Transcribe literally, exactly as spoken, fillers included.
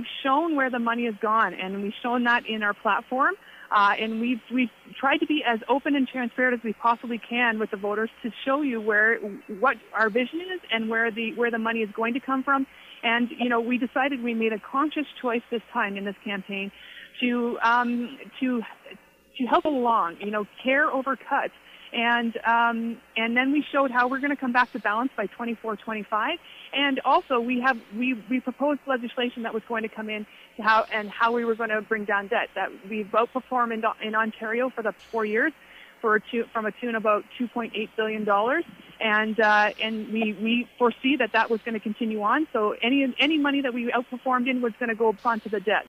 we've shown where the money has gone, and we've shown that in our platform. Uh, and we've we've tried to be as open and transparent as we possibly can with the voters to show you where what our vision is and where the where the money is going to come from. And you know, we decided we made a conscious choice this time in this campaign to um, to to help along. You know, care over cuts. And um, and then we showed how we're going to come back to balance by twenty-four twenty-five. And also we have we, we proposed legislation that was going to come in to how and how we were going to bring down debt. That we've outperformed in, in Ontario for the four years for a two, from a tune of about two point eight billion dollars. And uh, and we, we foresee that that was going to continue on. So any any money that we outperformed in was going to go onto the debt.